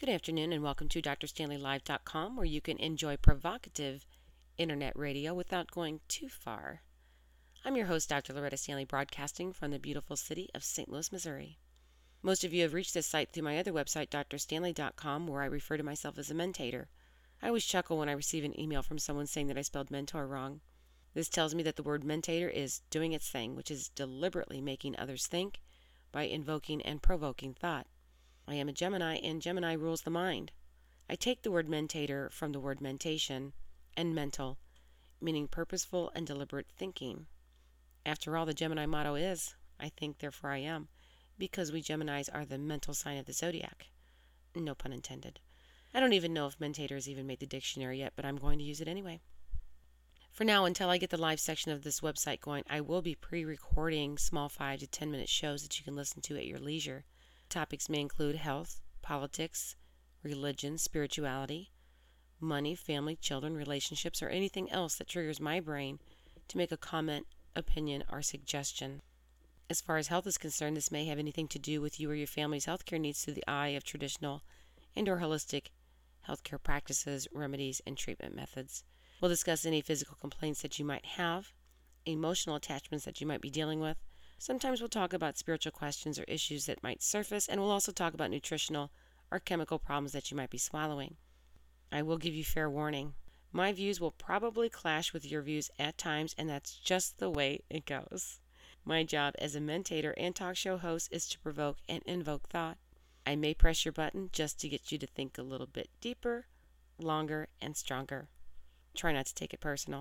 Good afternoon and welcome to drstanleylive.com, where you can enjoy provocative internet radio without going too far. I'm your host, Dr. Loretta Stanley, broadcasting from the beautiful city of St. Louis, Missouri. Most of you have reached this site through my other website, drstanley.com, where I refer to myself as a mentator. I always chuckle when I receive an email from someone saying that I spelled mentor wrong. This tells me that the word mentator is doing its thing, which is deliberately making others think by invoking and provoking thought. I am a Gemini, and Gemini rules the mind. I take the word mentator from the word mentation and mental, meaning purposeful and deliberate thinking. After all, the Gemini motto is, I think, therefore I am, because we Geminis are the mental sign of the zodiac. No pun intended. I don't even know if mentator has even made the dictionary yet, but I'm going to use it anyway. For now, until I get the live section of this website going, I will be pre-recording small 5 to 10 minute shows that you can listen to at your leisure. Topics may include health, politics, religion, spirituality, money, family, children, relationships, or anything else that triggers my brain to make a comment, opinion, or suggestion. As far as health is concerned, this may have anything to do with you or your family's healthcare needs through the eye of traditional and/or holistic healthcare practices, remedies, and treatment methods. We'll discuss any physical complaints that you might have, emotional attachments that you might be dealing with. Sometimes we'll talk about spiritual questions or issues that might surface, and we'll also talk about nutritional or chemical problems that you might be swallowing. I will give you fair warning. My views will probably clash with your views at times, and that's just the way it goes. My job as a mentator and talk show host is to provoke and invoke thought. I may press your button just to get you to think a little bit deeper, longer, and stronger. Try not to take it personal.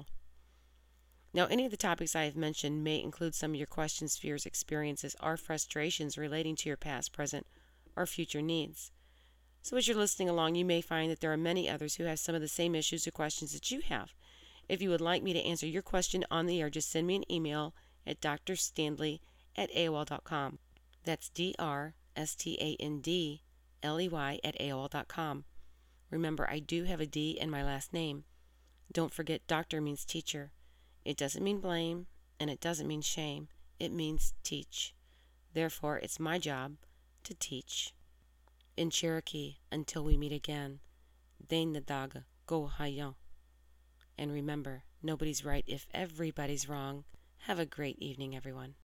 Now, any of the topics I have mentioned may include some of your questions, fears, experiences, or frustrations relating to your past, present, or future needs. So as you're listening along, you may find that there are many others who have some of the same issues or questions that you have. If you would like me to answer your question on the air, just send me an email at drstanley@aol.com. That's drstanley@aol.com. Remember, I do have a D in my last name. Don't forget, doctor means teacher. It doesn't mean blame, and it doesn't mean shame. It means teach. Therefore, it's my job to teach. In Cherokee, until we meet again, Dain Nadaga Go Hayan. And remember, nobody's right if everybody's wrong. Have a great evening, everyone.